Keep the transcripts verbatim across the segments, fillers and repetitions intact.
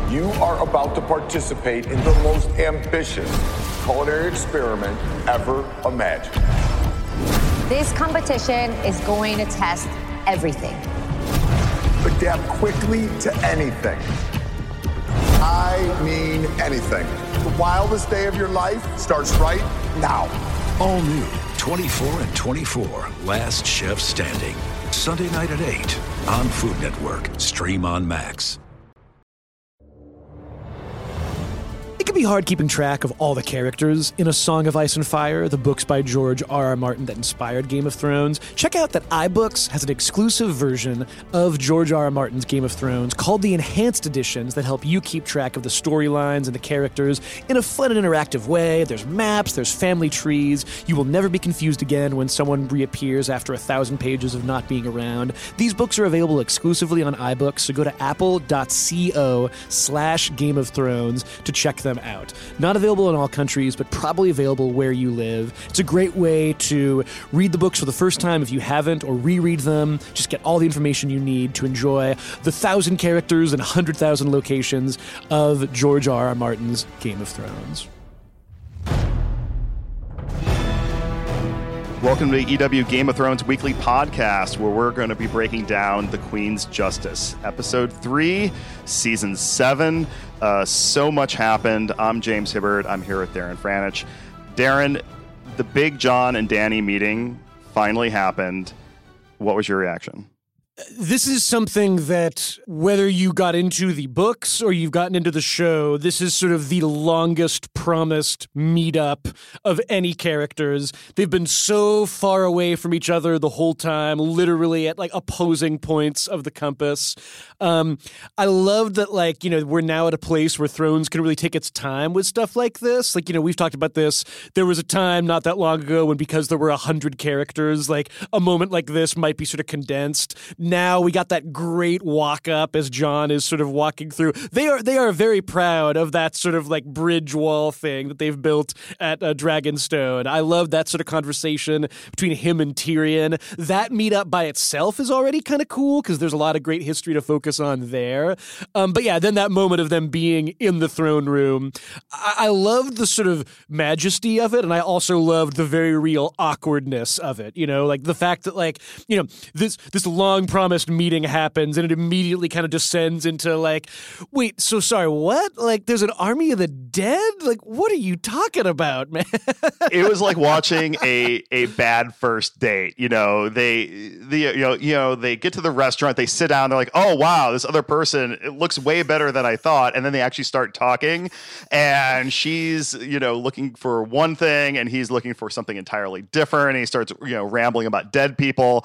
You are about to participate in the most ambitious culinary experiment ever imagined. This competition is going to test everything. Adapt quickly to anything. I mean anything. The wildest day of your life starts right now. All new twenty-four and twenty-four, Last Chef Standing. Sunday night at eight on Food Network. Stream on Max. It can be hard keeping track of all the characters in A Song of Ice and Fire, the books by George R R. Martin that inspired Game of Thrones. Check out that iBooks has an exclusive version of George R R. Martin's Game of Thrones called the Enhanced Editions that help you keep track of the storylines and the characters in a fun and interactive way. There's maps, there's family trees. You will never be confused again when someone reappears after a thousand pages of not being around. These books are available exclusively on iBooks, so go to apple.co slash Game of Thrones to check them out. Not available in all countries, but probably available where you live. It's a great way to read the books for the first time if you haven't, or reread them. Just get all the information you need to enjoy the thousand characters and one hundred thousand locations of George R R. Martin's Game of Thrones. Welcome to the E W Game of Thrones weekly podcast, where we're going to be breaking down The Queen's Justice, episode three, season seven. Uh, so much happened. I'm James Hibbert. I'm here with Darren Franich. Darren, the big Jon and Dany meeting finally happened. What was your reaction? This is something that, whether you got into the books or you've gotten into the show, this is sort of the longest promised meetup of any characters. They've been so far away from each other the whole time, literally at like opposing points of the compass. Um, I love that, like, you know, we're now at a place where Thrones can really take its time with stuff like this. Like, you know, we've talked about this. There was a time not that long ago when, because there were a hundred characters, like a moment like this might be sort of condensed. Now we got that great walk up as Jon is sort of walking through. They are they are very proud of that sort of like bridge wall thing that they've built at uh, Dragonstone. I love that sort of conversation between him and Tyrion. That meetup by itself is already kind of cool because there's a lot of great history to focus on there. Um, but yeah, then that moment of them being in the throne room, I-, I loved the sort of majesty of it, and I also loved the very real awkwardness of it. You know, like the fact that, like, you know, this this long promised meeting happens and it immediately kind of descends into like, wait, so sorry, what? Like, there's an army of the dead? Like, what are you talking about, man? It was like watching a a bad first date. You know, they the you know you know they get to the restaurant, they sit down, they're like, oh wow, this other person, it looks way better than I thought, and then they actually start talking, and she's, you know, looking for one thing and he's looking for something entirely different, and he starts, you know, rambling about dead people,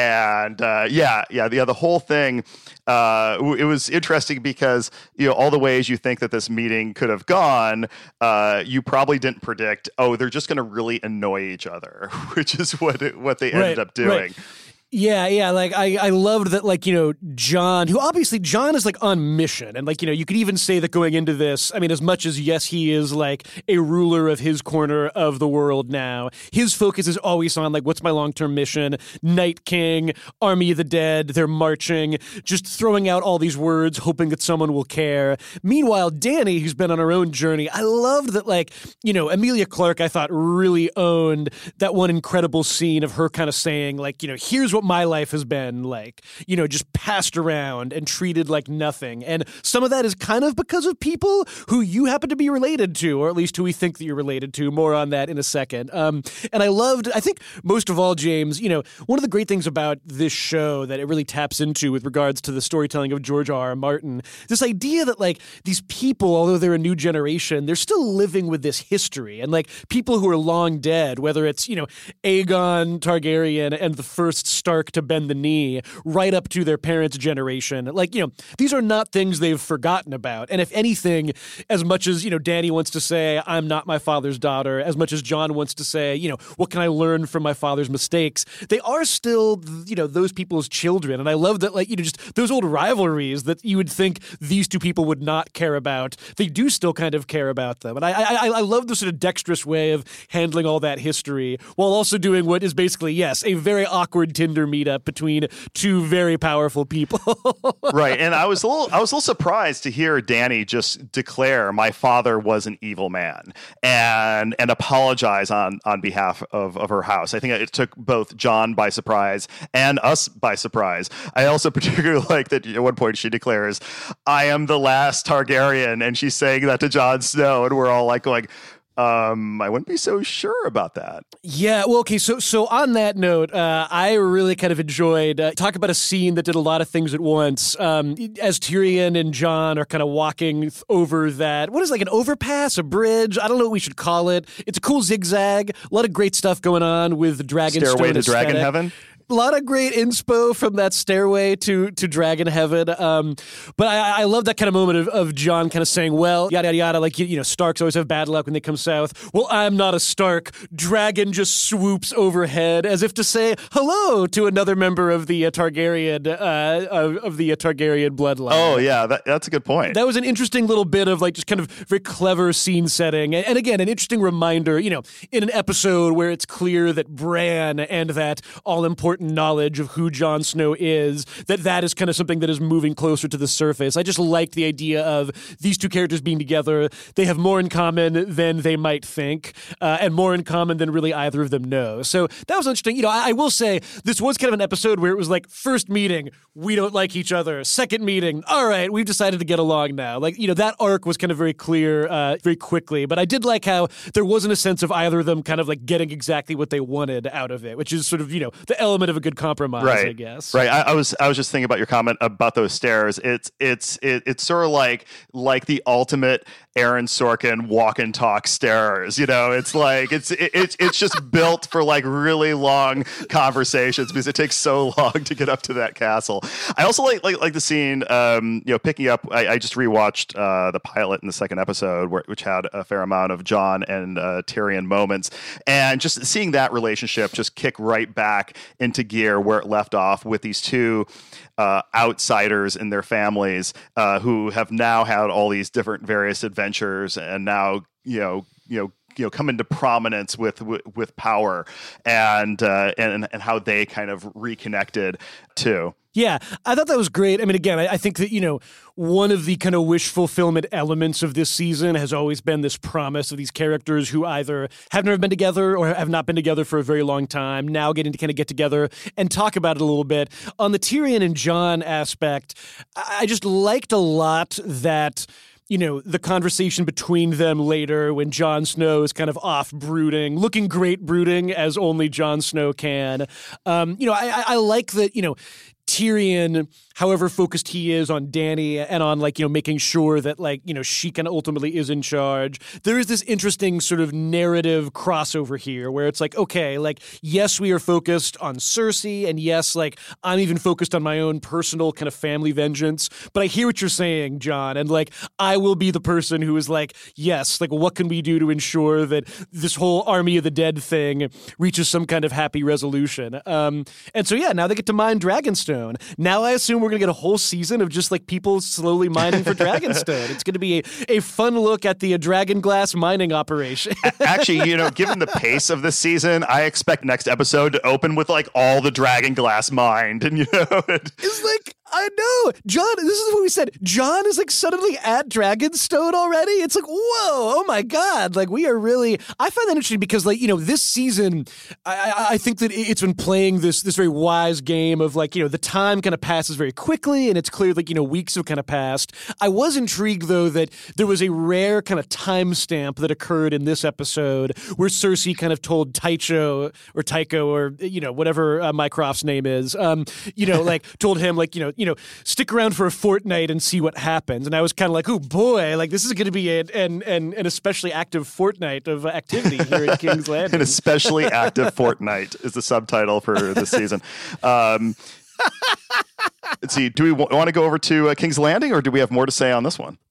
and uh, yeah, yeah, the the whole thing. Uh, it was interesting because, you know, all the ways you think that this meeting could have gone, uh, you probably didn't predict, oh, they're just going to really annoy each other, which is what it, what they ended right, up doing. Right. Yeah, yeah, like, I, I loved that, like, you know, Jon, who obviously, Jon is, like, on mission, and, like, you know, you could even say that going into this, I mean, as much as, yes, he is, like, a ruler of his corner of the world now, his focus is always on, like, what's my long-term mission, Night King, Army of the Dead, they're marching, just throwing out all these words, hoping that someone will care. Meanwhile, Dany, who's been on her own journey, I loved that, like, you know, Emilia Clarke, I thought, really owned that one incredible scene of her kind of saying, like, you know, here's what what my life has been like, you know, just passed around and treated like nothing. And some of that is kind of because of people who you happen to be related to, or at least who we think that you're related to. More on that in a second. Um, and I loved, I think most of all, James, you know, one of the great things about this show that it really taps into with regards to the storytelling of George R R. Martin, this idea that, like, these people, although they're a new generation, they're still living with this history. And, like, people who are long dead, whether it's, you know, Aegon Targaryen and the first Stark to bend the knee, right up to their parents' generation. Like, you know, these are not things they've forgotten about. And if anything, as much as, you know, Dany wants to say, I'm not my father's daughter, as much as Jon wants to say, you know, what can I learn from my father's mistakes, they are still, you know, those people's children. And I love that, like, you know, just those old rivalries that you would think these two people would not care about, they do still kind of care about them. And I, I, I love the sort of dexterous way of handling all that history while also doing what is basically, yes, a very awkward Tinder Tinder meetup between two very powerful people. Right. And I was a little I was a little surprised to hear Dany just declare my father was an evil man and and apologize on on behalf of, of her house. I think it took both Jon by surprise and us by surprise. I also particularly like that at one point she declares, I am the last Targaryen, and she's saying that to Jon Snow, and we're all like going, Um, I wouldn't be so sure about that. Yeah, well, okay, so so on that note, uh, I really kind of enjoyed, uh, talk about a scene that did a lot of things at once. Um, as Tyrion and Jon are kind of walking th- over that, what is it, like an overpass, a bridge? I don't know what we should call it. It's a cool zigzag. A lot of great stuff going on with the Dragonstone Stairway to aesthetic. Dragon Heaven? A lot of great inspo from that stairway to to Dragon Heaven. Um, but I, I love that kind of moment of, of Jon kind of saying, well, yada, yada, yada, like, you, you know, Starks always have bad luck when they come south. Well, I'm not a Stark. Dragon just swoops overhead as if to say hello to another member of the uh, Targaryen, uh, of, of the uh, Targaryen bloodline. Oh, yeah, that, that's a good point. That was an interesting little bit of like just kind of very clever scene setting. And, and again, an interesting reminder, you know, in an episode where it's clear that Bran and that all-important knowledge of who Jon Snow is, that that is kind of something that is moving closer to the surface. I just like the idea of these two characters being together. They have more in common than they might think, uh, and more in common than really either of them know. So that was interesting. You know, I, I will say this was kind of an episode where it was like, first meeting, we don't like each other. Second meeting, all right, we've decided to get along now. Like, you know, that arc was kind of very clear uh, very quickly. But I did like how there wasn't a sense of either of them kind of like getting exactly what they wanted out of it, which is sort of, you know, the element of a good compromise, right. I guess. Right. I, I was I was just thinking about your comment about those stairs. It's it's it, it's sort of like like the ultimate Aaron Sorkin walk and talk stairs. You know, it's like it's it, it's it's just built for like really long conversations because it takes so long to get up to that castle. I also like like like the scene. Um, you know, picking up. I, I just rewatched uh, the pilot in the second episode, where, which had a fair amount of Jon and uh, Tyrion moments, and just seeing that relationship just kick right back into gear where it left off with these two uh, outsiders in their families uh, who have now had all these different various adventures and now, you know, you know, you know, come into prominence with with, with power and, uh, and and how they kind of reconnected too. Yeah, I thought that was great. I mean, again, I, I think that, you know, one of the kind of wish fulfillment elements of this season has always been this promise of these characters who either have never been together or have not been together for a very long time, now getting to kind of get together and talk about it a little bit. On the Tyrion and Jon aspect, I just liked a lot that, you know, the conversation between them later when Jon Snow is kind of off brooding, looking great brooding as only Jon Snow can. Um, you know, I, I like that, you know, Tyrion, however focused he is on Dany and on, like, you know, making sure that, like, you know, she kind of ultimately is in charge. There is this interesting sort of narrative crossover here where it's like, okay, like, yes, we are focused on Cersei, and yes, like, I'm even focused on my own personal kind of family vengeance. But I hear what you're saying, Jon, and, like, I will be the person who is like, yes, like, what can we do to ensure that this whole Army of the Dead thing reaches some kind of happy resolution? Um, and so, yeah, now they get to mine Dragonstone. Now I assume we're going to get a whole season of just like people slowly mining for Dragonstone. It's going to be a, a fun look at the uh, Dragonglass mining operation. Actually, you know, given the pace of this season, I expect next episode to open with like all the Dragonglass mined, and you know, it's like, I know, Jon, this is what we said. Jon is like suddenly at Dragonstone already. It's like, whoa, oh my God. Like, we are really, I find that interesting because, like, you know, this season, I, I think that it's been playing this, this very wise game of, like, you know, the time kind of passes very quickly and it's clear, like, you know, weeks have kind of passed. I was intrigued, though, that there was a rare kind of timestamp that occurred in this episode where Cersei kind of told Tycho or Tycho or, you know, whatever uh, Mycroft's name is, um, you know, like, told him, like, you know, you know, stick around for a fortnight and see what happens. And I was kind of like, oh boy, like this is going to be a, an, an, an especially active fortnight of activity here at King's Landing. An especially active fortnight is the subtitle for this season. Um, let's see, do we w- want to go over to uh, King's Landing or do we have more to say on this one?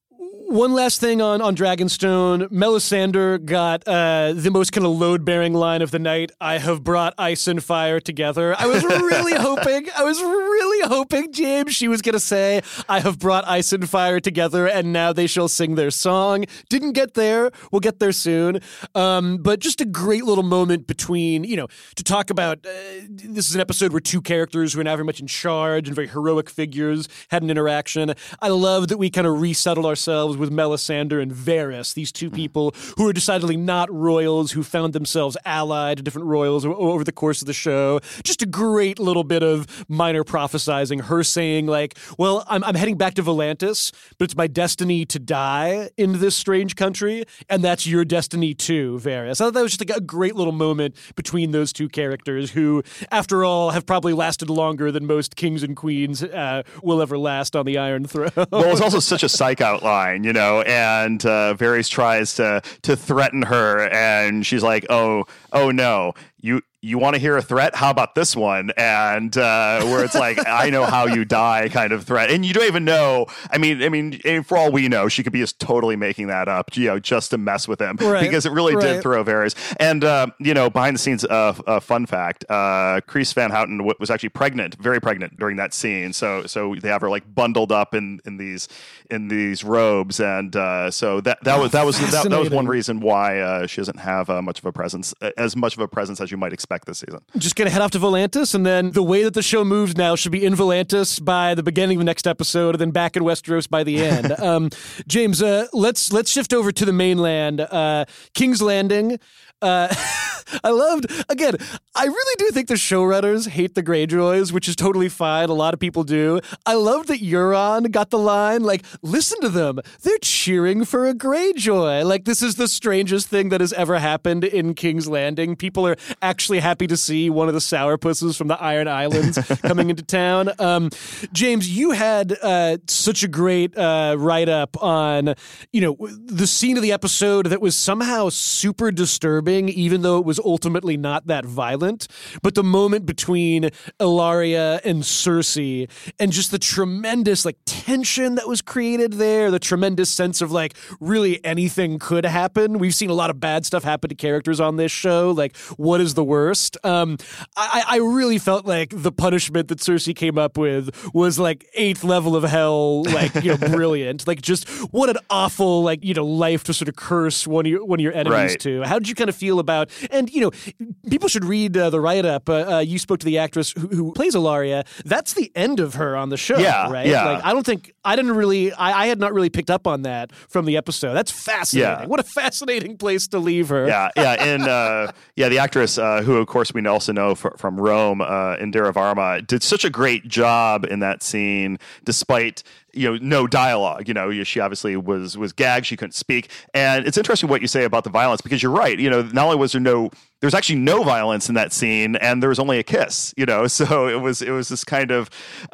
One last thing on, on Dragonstone. Melisandre got uh, the most kind of load-bearing line of the night. I have brought ice and fire together. I was really hoping, I was really hoping, James, she was going to say, I have brought ice and fire together, and now they shall sing their song. Didn't get there. We'll get there soon. Um, but just a great little moment between, you know, to talk about, uh, this is an episode where two characters who are now very much in charge and very heroic figures had an interaction. I love that we kind of resettled ourselves with Melisandre and Varys, these two people who are decidedly not royals, who found themselves allied to different royals o- over the course of the show. Just a great little bit of minor prophesizing, her saying like, well, I'm, I'm heading back to Volantis, but it's my destiny to die in this strange country, and that's your destiny too, Varys. I thought that was just like a great little moment between those two characters who, after all, have probably lasted longer than most kings and queens uh, will ever last on the Iron Throne. Well, it's also such a psych out line, you know, and uh, Varys tries to to threaten her, and she's like, oh, oh no, you you want to hear a threat? How about this one? And uh, where it's like, I know how you die kind of threat. And you don't even know. I mean, I mean, for all we know, she could be just totally making that up, you know, just to mess with him. Right. Because it really right. did throw Varys. And, uh, you know, behind the scenes, uh, uh, fun fact, uh, Kreese Van Houten w- was actually pregnant, very pregnant during that scene. So so they have her like bundled up in, in these in these robes. And uh, so that, that was that was that, that was one reason why uh, she doesn't have uh, much of a presence, as much of a presence as you might expect this season. Just gonna head off to Volantis, and then the way that the show moves now should be in Volantis by the beginning of the next episode, and then back in Westeros by the end. um, James, uh, let's let's shift over to the mainland. Uh, King's Landing. Uh, I loved, again, I really do think the showrunners hate the Greyjoys, which is totally fine. A lot of people do. I love that Euron got the line, like, listen to them. They're cheering for a Greyjoy. Like, this is the strangest thing that has ever happened in King's Landing. People are actually happy to see one of the sourpusses from the Iron Islands coming into town. Um, James, you had uh, such a great uh, write-up on, you know, the scene of the episode that was somehow super disturbing, even though it was ultimately not that violent. But the moment between Ellaria and Cersei, and just the tremendous like tension that was created there, the tremendous sense of like really anything could happen. We've seen a lot of bad stuff happen to characters on this show. Like, what is the worst? Um, I, I really felt like the punishment that Cersei came up with was like eighth level of hell, like, you know, brilliant. Like, just what an awful, like, you know, life to sort of curse one of your, one of your enemies right. to. How did you kind of feel about, and, you know, people should read uh, the write-up. Uh, uh, you spoke to the actress who, who plays Ellaria. That's the end of her on the show, yeah, right? Yeah. Like, I don't think, I didn't really, I, I had not really picked up on that from the episode. That's fascinating. Yeah. What a fascinating place to leave her. Yeah, yeah, and uh, yeah, the actress uh, who, of course, we also know for, from Rome, uh, Indira Varma, did such a great job in that scene, despite, you know, no dialogue. You know, she obviously was was gagged; she couldn't speak. And it's interesting what you say about the violence, because you're right. You know, not only was there no, there was actually no violence in that scene, and there was only a kiss. You know, so it was it was this kind of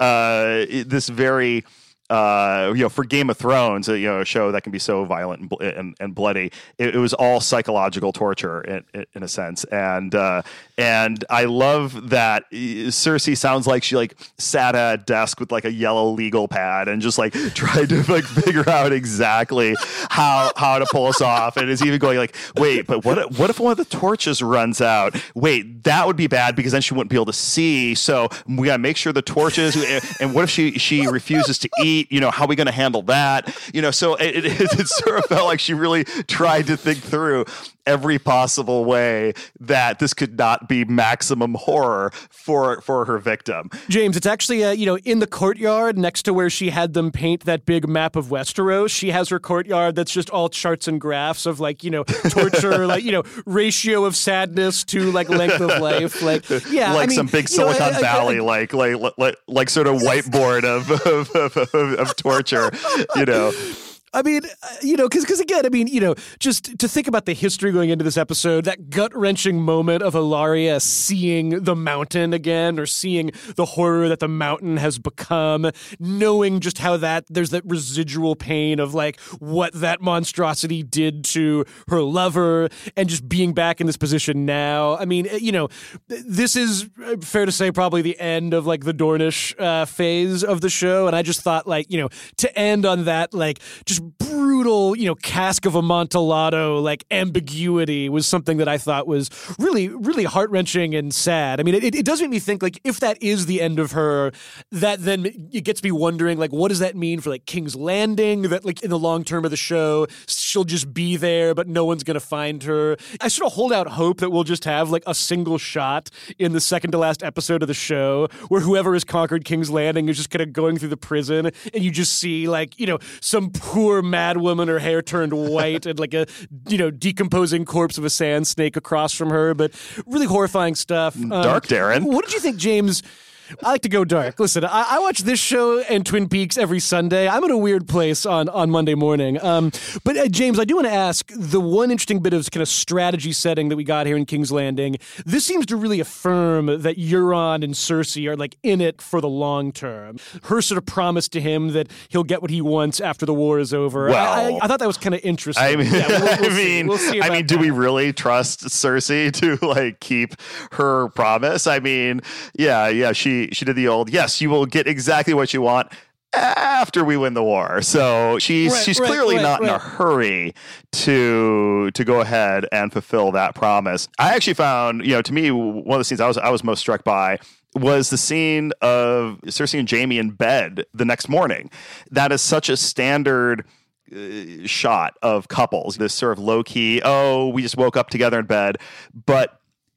uh, this very. Uh, you know, for Game of Thrones, uh, you know, a show that can be so violent and, bl- and, and bloody, it, it was all psychological torture in, in, in a sense. And uh, and I love that Cersei sounds like she like sat at a desk with like a yellow legal pad and just like tried to like figure out exactly how how to pull us off. And is even going like, wait, but what if, what if one of the torches runs out? Wait, that would be bad because then she wouldn't be able to see. So we gotta make sure the torches. And what if she she refuses to eat? You know, how are we going to handle that? You know, so it, it, it sort of felt like she really tried to think through every possible way that this could not be maximum horror for for her victim. James, it's actually, uh, you know, in the courtyard next to where she had them paint that big map of Westeros. She has her courtyard that's just all charts and graphs of like, you know, torture, like, you know, ratio of sadness to like length of life. Like, yeah, like I mean, some big Silicon know, I, Valley, I, I, like, like, like, like sort of whiteboard of, of, of, of, of torture, you know. I mean, you know, because because again, I mean, you know, just to think about the history going into this episode, that gut-wrenching moment of Ellaria seeing the mountain again, or seeing the horror that the mountain has become, knowing just how that, there's that residual pain of like what that monstrosity did to her lover, and just being back in this position now. I mean, you know, this is fair to say probably the end of like the Dornish uh, phase of the show, and I just thought like, you know, to end on that, like, just brutal, you know, cask of Amontillado, like ambiguity was something that I thought was really, really heart-wrenching and sad. I mean, it, it does make me think, like, if that is the end of her, that then it gets me wondering, like, what does that mean for, like, King's Landing? That, like, in the long term of the show, she'll just be there, but no one's going to find her. I sort of hold out hope that we'll just have, like, a single shot in the second to last episode of the show where whoever has conquered King's Landing is just kind of going through the prison, and you just see, like, you know, some poor mad woman, her hair turned white, and like a, you know, decomposing corpse of a sand snake across from her. But really horrifying stuff. Dark, um, Darren. What did you think, James? I like to go dark. Listen, I, I watch this show and Twin Peaks every Sunday. I'm in a weird place on, on Monday morning. Um, but uh, James, I do want to ask, the one interesting bit of kind of strategy setting that we got here in King's Landing, this seems to really affirm that Euron and Cersei are like in it for the long term. Her sort of promise to him that he'll get what he wants after the war is over. Well, I, I, I thought that was kind of interesting. I mean, yeah, we'll, we'll I mean, we'll see I mean, do that. we really trust Cersei to like keep her promise? I mean, yeah, yeah, she she did the old, yes, you will get exactly what you want after we win the war. So she's right, she's right, clearly right, not right. in a hurry to to go ahead and fulfill that promise. I actually found, you know, to me, one of the scenes I was I was most struck by was the scene of Cersei and Jaime in bed the next morning. That is such a standard uh, shot of couples. This sort of low key, oh, we just woke up together in bed, but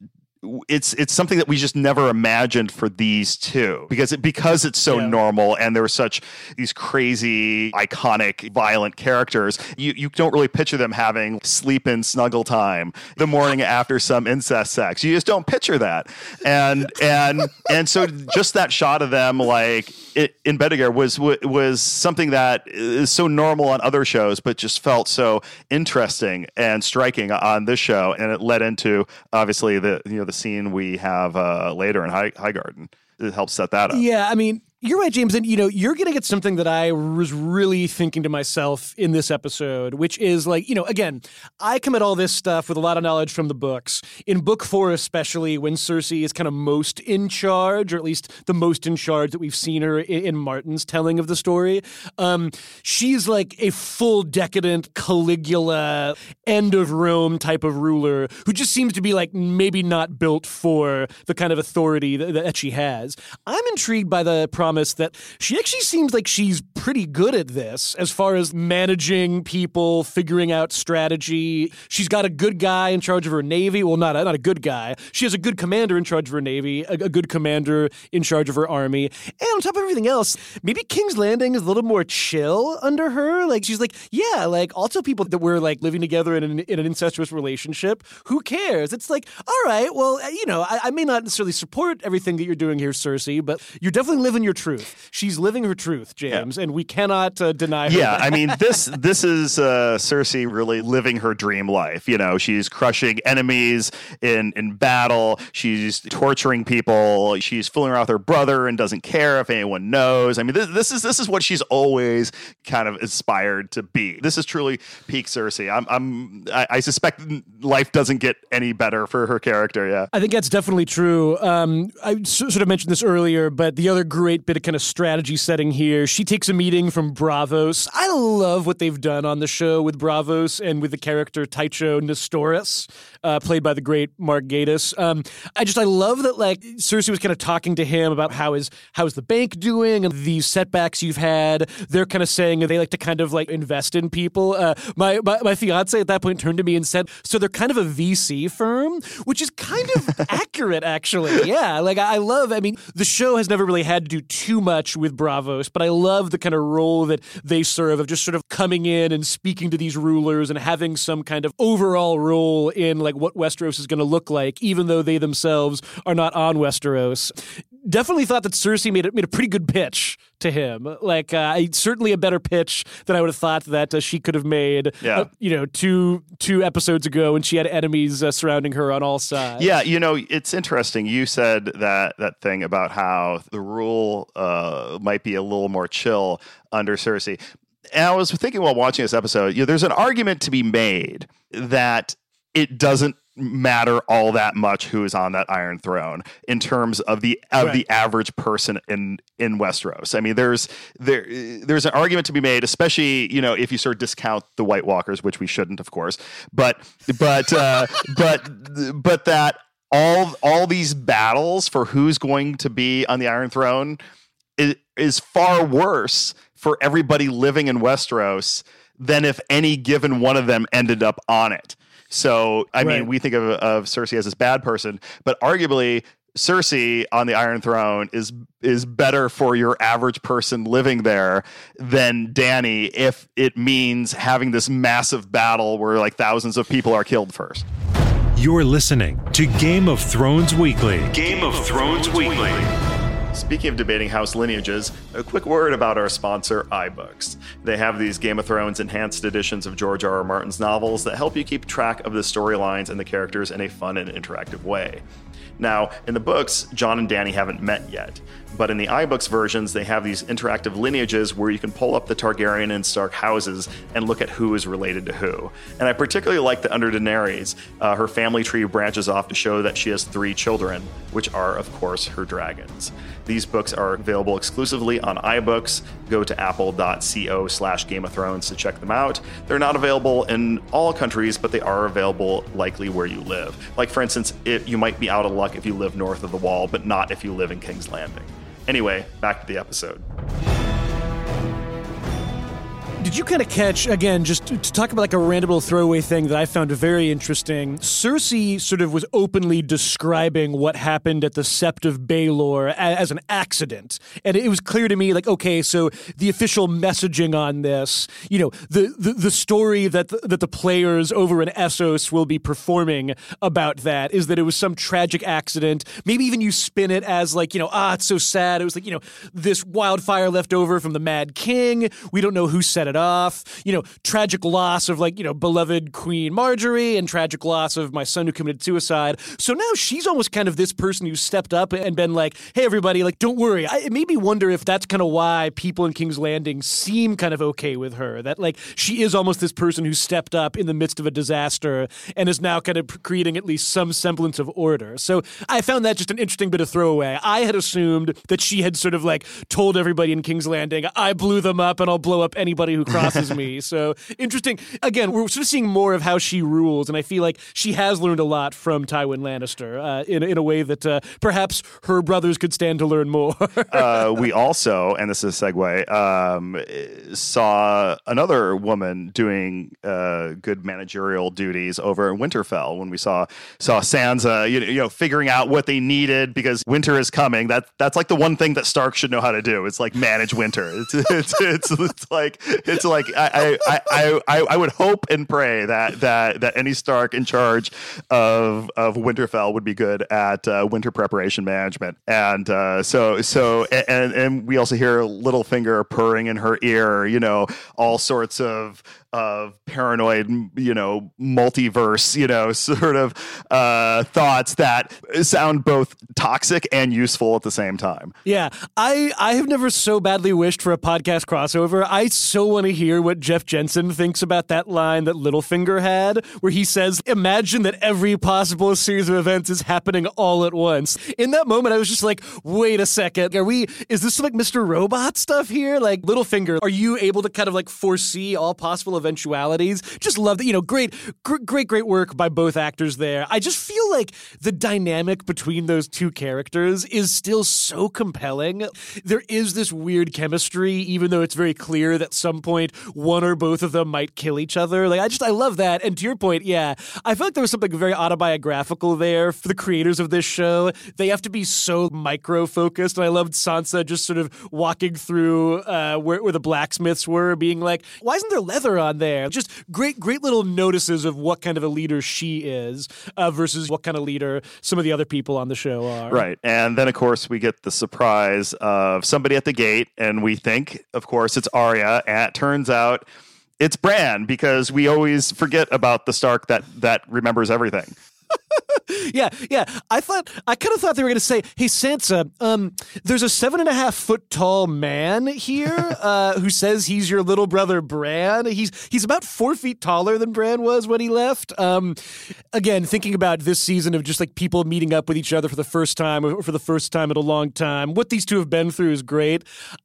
it's it's something that we just never imagined for these two because it, because it's so yeah. normal and there were such these crazy, iconic, violent characters. You you don't really picture them having sleep in snuggle time the morning after some incest sex. You just don't picture that. And and and so just that shot of them like it, in bed together was was something that is so normal on other shows, but just felt so interesting and striking on this show. And it led into obviously the you know the scene we have uh, later in High, Highgarden. It helps set that up. Yeah, I mean, you're right, James. And, you know, you're going to get something that I was really thinking to myself in this episode, which is like, you know, again, I come at all this stuff with a lot of knowledge from the books. In book four, especially, when Cersei is kind of most in charge, or at least the most in charge that we've seen her in, in Martin's telling of the story, um, she's like a full decadent Caligula, end of Rome type of ruler who just seems to be like maybe not built for the kind of authority that, that she has. I'm intrigued by the promise that she actually seems like she's pretty good at this as far as managing people, figuring out strategy. She's got a good guy in charge of her navy. Well, not a, not a good guy. She has a good commander in charge of her navy, a, a good commander in charge of her army. And on top of everything else, maybe King's Landing is a little more chill under her. Like, she's like, yeah, like, also people that were, like, living together in an, in an incestuous relationship, who cares? It's like, all right, well, you know, I, I may not necessarily support everything that you're doing here, Cersei, but you're definitely living your truth. She's living her truth, James, yeah. and we cannot uh, deny her. Yeah, that. I mean, this this is uh, Cersei really living her dream life. You know, she's crushing enemies in, in battle. She's torturing people. She's fooling around with her brother and doesn't care if anyone knows. I mean, this, this is this is what she's always kind of aspired to be. This is truly peak Cersei. I'm, I'm I, I suspect life doesn't get any better for her character. Yeah, I think that's definitely true. Um, I sort of mentioned this earlier, but the other great bit of kind of strategy setting here, she takes a meeting from Braavos. I love what they've done on the show with Braavos and with the character Tycho Nestoris, uh, played by the great Mark Gatiss. Um, I just, I love that, like, Cersei was kind of talking to him about how is, how is the bank doing and these setbacks you've had. They're kind of saying they like to kind of like invest in people. Uh, my, my, my fiance at that point turned to me and said, so they're kind of a V C firm, which is kind of accurate, actually. Yeah, like, I love, I mean, the show has never really had to do too much with Braavos, but I love the kind of role that they serve of just sort of coming in and speaking to these rulers and having some kind of overall role in like what Westeros is going to look like, even though they themselves are not on Westeros. Definitely thought that Cersei made, made a pretty good pitch to him. Like, uh, certainly a better pitch than I would have thought that uh, she could have made, yeah. uh, you know, two two episodes ago when she had enemies uh, surrounding her on all sides. Yeah, you know, it's interesting. You said that that thing about how the rule uh, might be a little more chill under Cersei. And I was thinking while watching this episode, you know, there's an argument to be made that it doesn't matter all that much who is on that Iron Throne in terms of the of right. the average person in in Westeros. I mean, there's there there's an argument to be made, especially, you know, if you sort of discount the White Walkers, which we shouldn't, of course, but but uh, but but that all all these battles for who's going to be on the Iron Throne is, is far worse for everybody living in Westeros than if any given one of them ended up on it. So, I mean, right. we think of, of Cersei as this bad person, but arguably Cersei on the Iron Throne is is better for your average person living there than Dany if it means having this massive battle where like thousands of people are killed first. You're listening to Game of Thrones Weekly. Game of Thrones Weekly. Speaking of debating house lineages, a quick word about our sponsor, iBooks. They have these Game of Thrones enhanced editions of George R. R. Martin's novels that help you keep track of the storylines and the characters in a fun and interactive way. Now, in the books, Jon and Dany haven't met yet, but in the iBooks versions, they have these interactive lineages where you can pull up the Targaryen and Stark houses and look at who is related to who. And I particularly like that under Daenerys, uh, her family tree branches off to show that she has three children, which are, of course, her dragons. These books are available exclusively on iBooks. Go to apple.co slash Game of Thrones to check them out. They're not available in all countries, but they are available likely where you live. Like, for instance, it, you might be out of luck if you live north of the Wall, but not if you live in King's Landing. Anyway, back to the episode. Did you kind of catch, again, just to talk about like a random little throwaway thing that I found very interesting, Cersei sort of was openly describing what happened at the Sept of Baelor as an accident. And it was clear to me, like, okay, so the official messaging on this, you know, the the, the story that the, that the players over in Essos will be performing about that is that it was some tragic accident. Maybe even you spin it as like, you know, ah, it's so sad. It was like, you know, this wildfire left over from the Mad King. We don't know who set it off, you know, tragic loss of like, you know, beloved Queen Marjorie and tragic loss of my son who committed suicide. So now she's almost kind of this person who stepped up and been like, hey, everybody, like, don't worry. I, it made me wonder if that's kind of why people in King's Landing seem kind of okay with her, that like she is almost this person who stepped up in the midst of a disaster and is now kind of creating at least some semblance of order. So I found that just an interesting bit of throwaway. I had assumed that she had sort of like told everybody in King's Landing, I blew them up and I'll blow up anybody who crosses me. So interesting. Again, we're sort of seeing more of how she rules, and I feel like she has learned a lot from Tywin Lannister uh, in, in a way that uh, perhaps her brothers could stand to learn more. uh, we also, and this is a segue, um, saw another woman doing uh, good managerial duties over in Winterfell when we saw saw Sansa, you know, you know, figuring out what they needed because winter is coming. That that's like the one thing that Stark should know how to do. It's like manage winter. It's it's it's, it's like it's like I, I, I, I, I would hope and pray that that that any Stark in charge of of Winterfell would be good at uh, winter preparation management. And uh, so so and and we also hear Littlefinger purring in her ear, you know, all sorts of of paranoid, you know, multiverse, you know, sort of uh, thoughts that sound both toxic and useful at the same time. Yeah, I, I have never so badly wished for a podcast crossover. I so want to hear what Jeff Jensen thinks about that line that Littlefinger had, where he says, imagine that every possible series of events is happening all at once. In that moment, I was just like, wait a second, are we, is this like Mister Robot stuff here? Like, Littlefinger, are you able to kind of like foresee all possible eventualities? Just love that, you know, great, gr- great, great work by both actors there. I just feel like the dynamic between those two characters is still so compelling. There is this weird chemistry, even though it's very clear that at some point one or both of them might kill each other. Like, I just, I love that. And to your point, yeah, I feel like there was something very autobiographical there for the creators of this show. They have to be so micro-focused. And I loved Sansa just sort of walking through uh, where, where the blacksmiths were, being like, why isn't there leather on there? Just great, great little notices of what kind of a leader she is uh, versus what kind of leader some of the other people on the show are. Right. And then, of course, we get the surprise of somebody at the gate, and we think, of course, it's Arya, and it turns out it's Bran, because we always forget about the Stark that that remembers everything. yeah, yeah. I thought I kind of thought they were going to say, "Hey, Sansa, um, there's a seven and a half foot tall man here uh, who says he's your little brother Bran. He's he's about four feet taller than Bran was when he left." Um, again, thinking about this season of just like people meeting up with each other for the first time or for the first time in a long time, what these two have been through is great.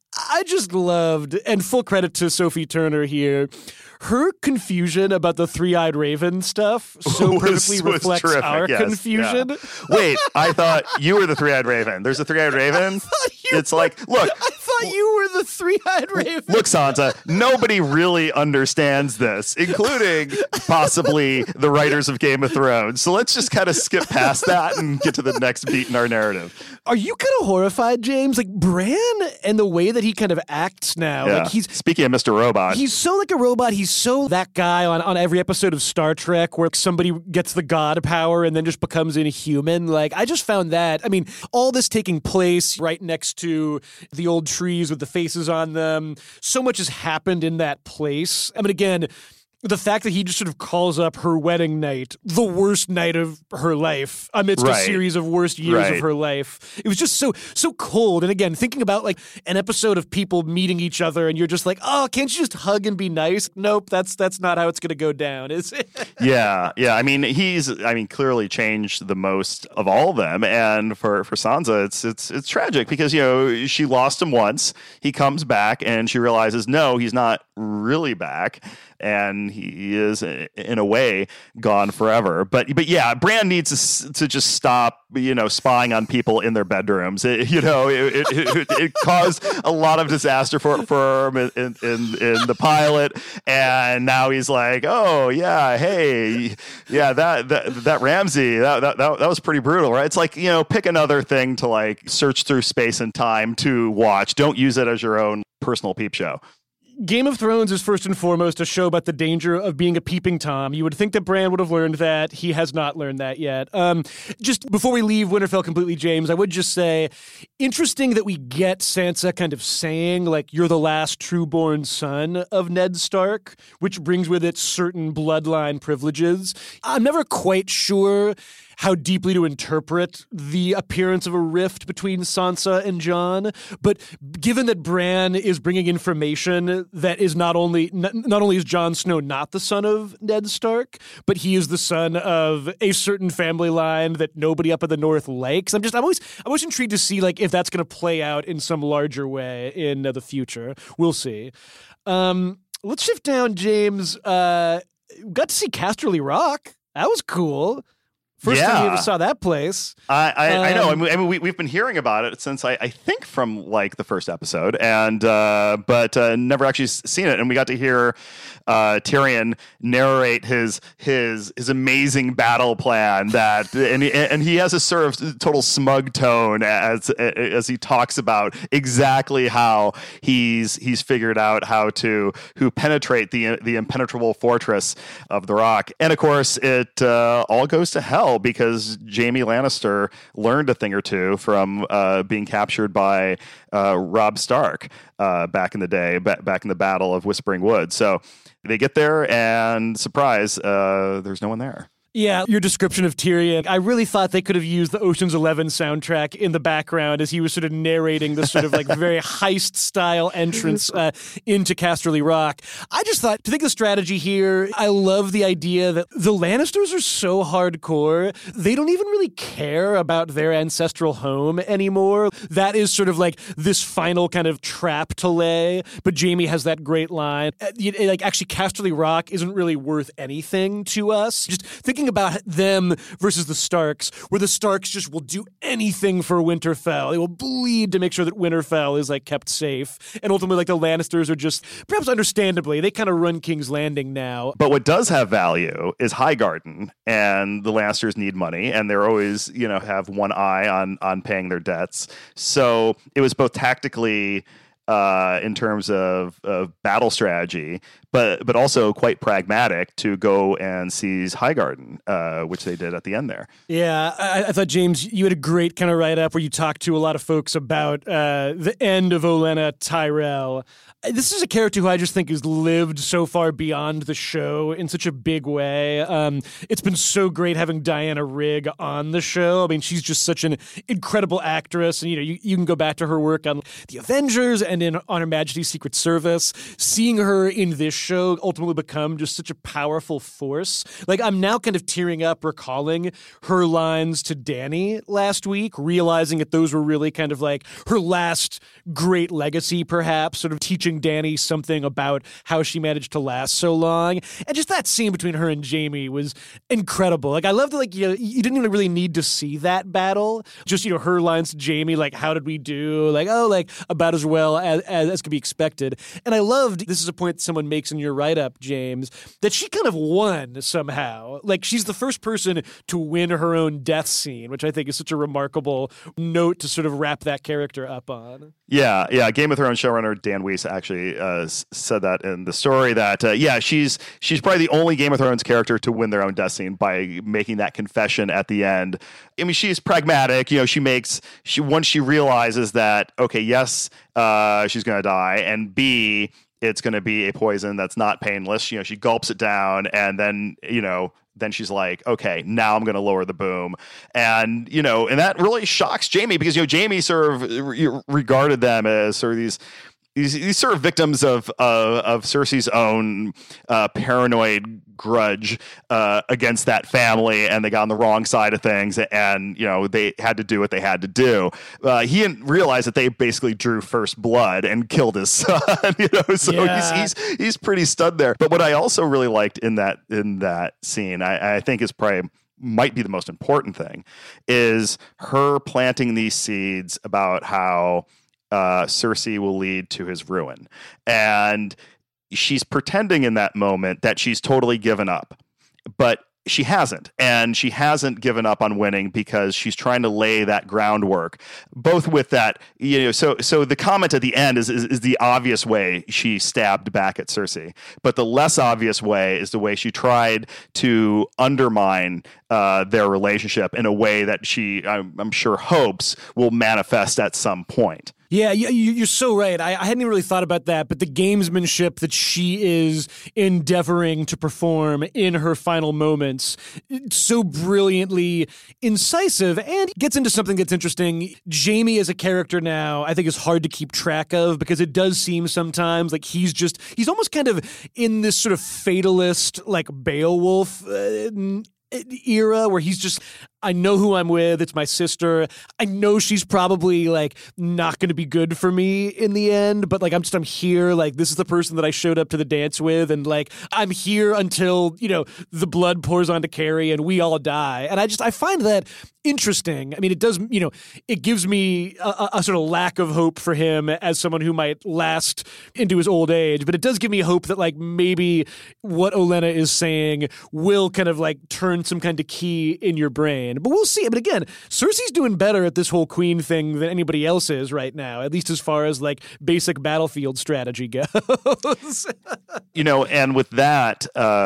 I just loved, and full credit to Sophie Turner here, her confusion about the three-eyed raven stuff so was, perfectly was reflects terrific, our yes, confusion. Yeah. Wait, I thought you were the three-eyed raven. There's a three-eyed raven? It's like, look. I thought you were the three-eyed raven. Look, Sansa, nobody really understands this, including possibly the writers of Game of Thrones. So let's just kind of skip past that and get to the next beat in our narrative. Are you kind of horrified, James? Like, Bran and the way that he kind of acts now. Yeah. Like he's Speaking of Mister Robot. He's so like a robot. He's so that guy on, on every episode of Star Trek where somebody gets the god power and then just becomes inhuman. Like, I just found that. I mean, all this taking place right next to the old trees with the faces on them. So much has happened in that place. I mean, again, the fact that he just sort of calls up her wedding night, the worst night of her life, amidst right. a series of worst years right. of her life. It was just so so cold. And again, thinking about like an episode of people meeting each other and you're just like, oh, can't you just hug and be nice? Nope, that's that's not how it's going to go down, is it? yeah, yeah. I mean, he's, I mean, clearly changed the most of all of them. And for, for Sansa, it's, it's, it's tragic because, you know, she lost him once. He comes back and she realizes, no, he's not really back. And he is, in a way, gone forever. But but yeah, Bran needs to, to just stop, you know, spying on people in their bedrooms. It, you know, it, it, it, it caused a lot of disaster for, for him in, in, in the pilot. And now he's like, oh, yeah, hey, yeah, that that, that Ramsay, that, that, that, that was pretty brutal, right? It's like, you know, pick another thing to, like, search through space and time to watch. Don't use it as your own personal peep show. Game of Thrones is first and foremost a show about the danger of being a peeping Tom. You would think that Bran would have learned that. He has not learned that yet. Um, just before we leave Winterfell completely, James, I would just say, interesting that we get Sansa kind of saying, like, you're the last true-born son of Ned Stark, which brings with it certain bloodline privileges. I'm never quite sure how deeply to interpret the appearance of a rift between Sansa and Jon. But given that Bran is bringing information that is not only not, not only is Jon Snow not the son of Ned Stark, but he is the son of a certain family line that nobody up in the North likes. I'm just I'm always I'm always intrigued to see like if that's going to play out in some larger way in uh, the future. We'll see. Um, let's shift down, James. Uh, got to see Casterly Rock. That was cool. First yeah. time we ever saw that place. I I, um, I know. I mean, I mean we, we've been hearing about it since I, I think from like the first episode, and uh, but uh, never actually seen it. And we got to hear uh, Tyrion narrate his his his amazing battle plan. That and he, and he has a sort of total smug tone as as he talks about exactly how he's he's figured out how to who penetrate the the impenetrable fortress of the Rock. And of course, it uh, all goes to hell, because Jaime Lannister learned a thing or two from uh, being captured by uh, Robb Stark uh, back in the day, b- back in the Battle of Whispering Wood. So they get there, and surprise, uh, there's no one there. Yeah, your description of Tyrion, I really thought they could have used the Ocean's Eleven soundtrack in the background as he was sort of narrating the sort of like very heist-style entrance uh, into Casterly Rock. I just thought, to think of the strategy here, I love the idea that the Lannisters are so hardcore, they don't even really care about their ancestral home anymore. That is sort of like this final kind of trap to lay, but Jaime has that great line. Like, actually, Casterly Rock isn't really worth anything to us. Just thinking about them versus the Starks, where the Starks just will do anything for Winterfell. They will bleed to make sure that Winterfell is like kept safe. And ultimately, like the Lannisters are just, perhaps understandably, they kind of run King's Landing now. But what does have value is Highgarden, and the Lannisters need money, and they're always, you know, have one eye on on paying their debts. So it was both tactically, uh, in terms of, of battle strategy, but but also quite pragmatic to go and seize Highgarden, uh, which they did at the end there. Yeah, I, I thought, James, you had a great kind of write-up where you talked to a lot of folks about uh, the end of Olenna Tyrell. This is a character who I just think has lived so far beyond the show in such a big way. Um, it's been so great having Diana Rigg on the show. I mean, she's just such an incredible actress. And, you know, you, you can go back to her work on The Avengers and in On Her Majesty's Secret Service. Seeing her in this show ultimately become just such a powerful force. Like, I'm now kind of tearing up recalling her lines to Dany last week, realizing that those were really kind of like her last great legacy, perhaps, sort of teaching Dany something about how she managed to last so long. And just that scene between her and Jaime was incredible. Like, I love that, like, you know, you didn't even really need to see that battle. Just, you know, her lines to Jaime, like, how did we do? Like, oh, like, about as well as, as, as could be expected. And I loved, this is a point that someone makes in your write-up, James, that she kind of won somehow. Like, she's the first person to win her own death scene, which I think is such a remarkable note to sort of wrap that character up on. Yeah, yeah. Game of Thrones showrunner Dan Weiss actually uh, said that in the story that, uh, yeah, she's she's probably the only Game of Thrones character to win their own death scene by making that confession at the end. I mean, she's pragmatic. You know, she makes, she once she realizes that, okay, yes, uh, she's going to die, and B, it's going to be a poison that's not painless. You know, she gulps it down, and then, you know, then she's like, okay, now I'm going to lower the boom. And, you know, and that really shocks Jaime because, you know, Jaime sort of re- regarded them as sort of these, these, these sort of victims of, uh, of Cersei's own uh, paranoid grudge uh, against that family, and they got on the wrong side of things, and, you know, they had to do what they had to do. Uh, he didn't realize that they basically drew first blood and killed his son, you know, so Yeah. he's, he's, he's pretty stunned there. But what I also really liked in that, in that scene, I, I think is probably might be the most important thing, is her planting these seeds about how uh, Cersei will lead to his ruin. And she's pretending in that moment that she's totally given up, but she hasn't. And she hasn't given up on winning because she's trying to lay that groundwork, both with that, you know, so, so the comment at the end is, is, is the obvious way she stabbed back at Cersei, but the less obvious way is the way she tried to undermine uh, their relationship in a way that she, I'm, I'm sure, hopes will manifest at some point. Yeah, you, you're so right. I, I hadn't even really thought about that, but the gamesmanship that she is endeavoring to perform in her final moments, so brilliantly incisive, and gets into something that's interesting. Jaime as a character now, I think, is hard to keep track of because it does seem sometimes like he's just, he's almost kind of in this sort of fatalist, like Beowulf uh, era where he's just, I know who I'm with. It's my sister. I know she's probably like not going to be good for me in the end, but like I'm just, I'm here. Like this is the person that I showed up to the dance with, and like I'm here until, you know, the blood pours onto Carrie and we all die. And I just, I find that interesting. I mean, it does, you know, it gives me a, a sort of lack of hope for him as someone who might last into his old age, but it does give me hope that like maybe what Olenna is saying will kind of like turn some kind of key in your brain. But we'll see. But again, Cersei's doing better at this whole queen thing than anybody else is right now, at least as far as like basic battlefield strategy goes. You know, and with that,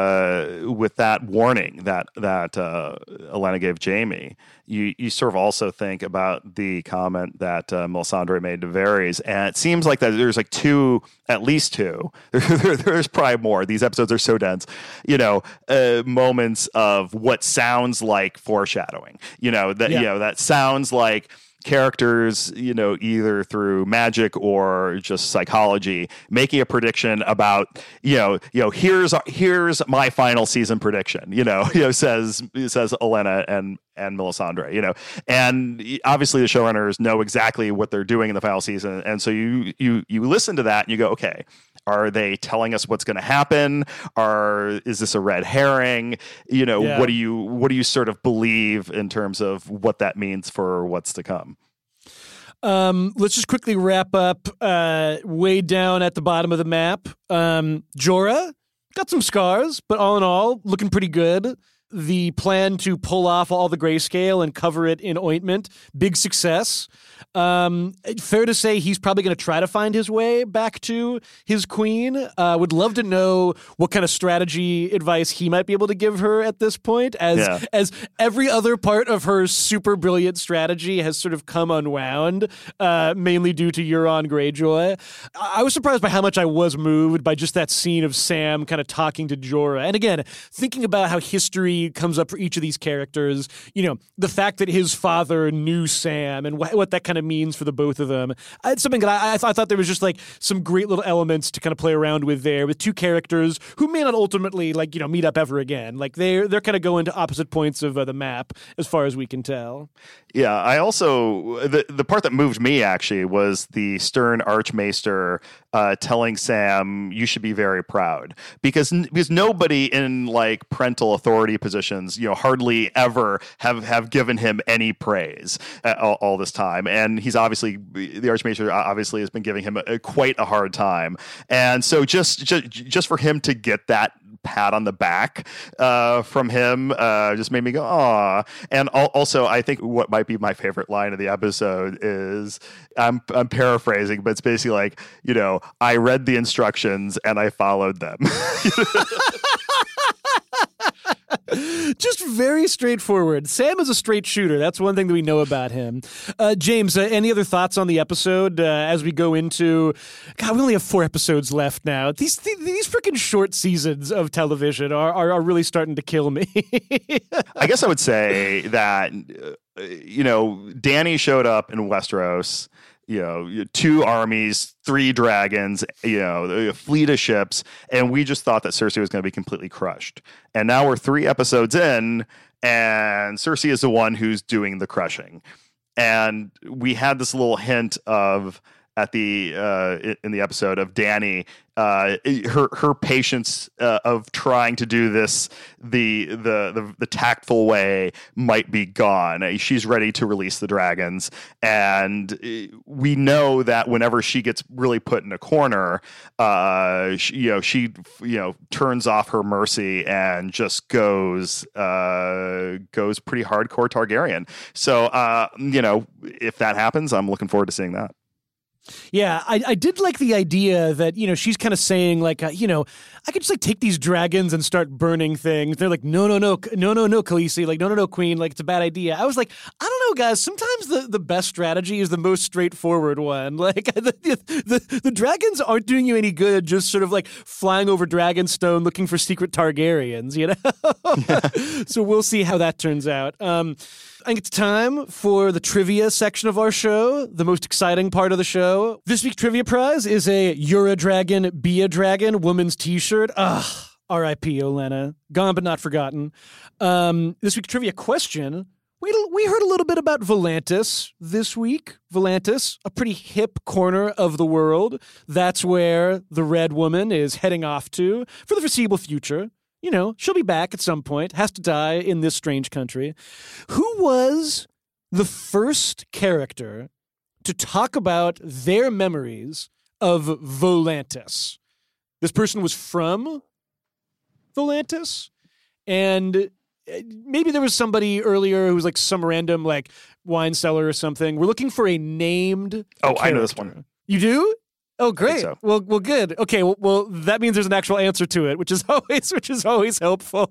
uh, with that warning that that uh, Olenna gave Jaime, you you sort of also think about the comment that uh, Melisandre made to Varys, and it seems like that there's like two, at least two. there, there's probably more. These episodes are so dense. You know, uh, moments of what sounds like foreshadowing. You know that yeah. you know that sounds like characters, you know, either through magic or just psychology, making a prediction about, you know, you know, here's here's my final season prediction. You know, you know, says says Olenna and and Melisandre. You know, and obviously the showrunners know exactly what they're doing in the final season, and so you you you listen to that and you go, okay, are they telling us what's going to happen? Or is this a red herring? You know, yeah. what do you what do you sort of believe in terms of what that means for what's to come? Um, let's just quickly wrap up. Uh, way down at the bottom of the map, um, Jorah got some scars, but all in all, looking pretty good. The plan to pull off all the grayscale and cover it in ointment, big success. Um, fair to say he's probably going to try to find his way back to his queen. Uh, would love to know what kind of strategy advice he might be able to give her at this point, as yeah. as every other part of her super brilliant strategy has sort of come unwound, uh, mainly due to Euron Greyjoy. I was surprised by how much I was moved by just that scene of Sam kind of talking to Jorah. And again, thinking about how history comes up for each of these characters, you know, the fact that his father knew Sam and wh- what that kind of means for the both of them. It's something that I, I, th- I thought there was just like some great little elements to kind of play around with there with two characters who may not ultimately like, you know, meet up ever again. Like they're, they're kind of going to opposite points of uh, the map as far as we can tell. Yeah, I also, the, the part that moved me actually was the stern Archmaester uh, telling Sam, you should be very proud, because because nobody in like parental authority positions, you know, hardly ever have, have given him any praise uh, all, all this time. And he's obviously, the Archmaester obviously has been giving him a, a, quite a hard time. And so just, just, just for him to get that pat on the back uh, from him uh, just made me go, aw. And al- also, I think what might be my favorite line of the episode is, I'm, I'm paraphrasing, but it's basically like, you know, I read the instructions and I followed them. Just very straightforward. Sam is a straight shooter. That's one thing that we know about him. Uh, James, uh, any other thoughts on the episode uh, as we go into... God, we only have four episodes left now. These th- these freaking short seasons of television are, are, are really starting to kill me. I guess I would say that, uh, you know, Dany showed up in Westeros, you know, two armies, three dragons, you know, a fleet of ships, and we just thought that Cersei was going to be completely crushed. And now we're three episodes in, and Cersei is the one who's doing the crushing. And we had this little hint of, at the uh, in the episode of Dany, uh, her her patience uh, of trying to do this the, the the the tactful way might be gone. She's ready to release the dragons, and we know that whenever she gets really put in a corner, uh, she, you know she you know turns off her mercy and just goes uh, goes pretty hardcore Targaryen. So uh, you know if that happens, I'm looking forward to seeing that. Yeah, I, I did like the idea that, you know, she's kind of saying like, uh, you know, I could just like take these dragons and start burning things. They're like, no, no, no, no, no, no, Khaleesi, like, no, no, no, Queen, like, it's a bad idea. I was like, I don't know, guys, sometimes the, the best strategy is the most straightforward one. Like, the, the, the dragons aren't doing you any good just sort of like flying over Dragonstone looking for secret Targaryens, you know? Yeah. So we'll see how that turns out. Um, I think it's time for the trivia section of our show, the most exciting part of the show. This week's trivia prize is a You're a Dragon, Be a Dragon woman's t-shirt. Ugh, R I P Olenna. Gone but not forgotten. Um, this week's trivia question, we, we heard a little bit about Volantis this week. Volantis, a pretty hip corner of the world. That's where the Red Woman is heading off to for the foreseeable future. You know, she'll be back at some point, has to die in this strange country. Who was the first character to talk about their memories of Volantis? This person was from Volantis, and maybe there was somebody earlier who was like some random like wine cellar or something. We're looking for a named Oh, character. I know this one. You do? Oh, great. So. Well, well, good. Okay, well, well, that means there's an actual answer to it, which is always, which is always helpful.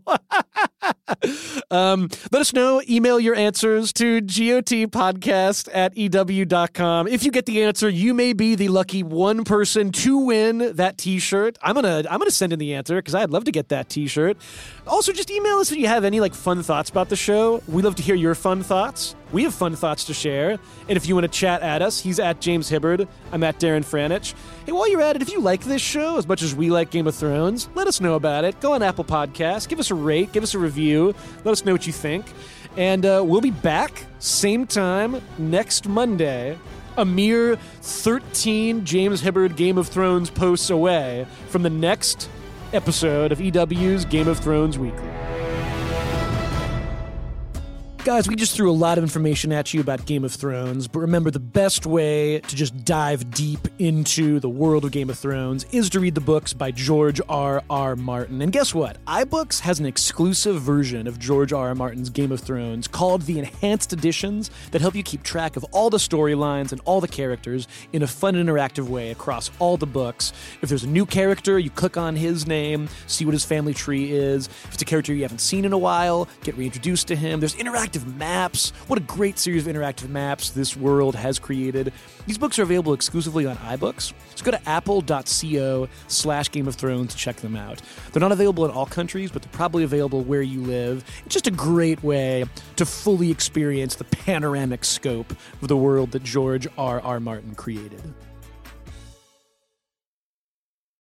um, let us know. Email your answers to gotpodcast at E W dot com. If you get the answer, you may be the lucky one person to win that T-shirt. I'm gonna, I'm gonna send in the answer because I'd love to get that T-shirt. Also, just email us if you have any like fun thoughts about the show. We love to hear your fun thoughts. We have fun thoughts to share. And if you want to chat at us, he's at James Hibbard. I'm at Darren Franich. Hey, while you're at it, if you like this show as much as we like Game of Thrones, let us know about it. Go on Apple Podcasts. Give us a rate. Give us a review. Let us know what you think. And uh, we'll be back same time next Monday, a mere thirteen James Hibbard Game of Thrones posts away from the next episode of E W's Game of Thrones Weekly. Guys, we just threw a lot of information at you about Game of Thrones, but remember, the best way to just dive deep into the world of Game of Thrones is to read the books by George R. R. Martin. And guess what? iBooks has an exclusive version of George R. R. Martin's Game of Thrones called the Enhanced Editions that help you keep track of all the storylines and all the characters in a fun, interactive way across all the books. If there's a new character, you click on his name, see what his family tree is. If it's a character you haven't seen in a while, get reintroduced to him. There's interactive maps. What a great series of interactive maps this world has created. These books are available exclusively on iBooks, so go to apple.co slash Game of Thrones to check them out. They're not available in all countries, but they're probably available where you live. It's just a great way to fully experience the panoramic scope of the world that George R. R. Martin created.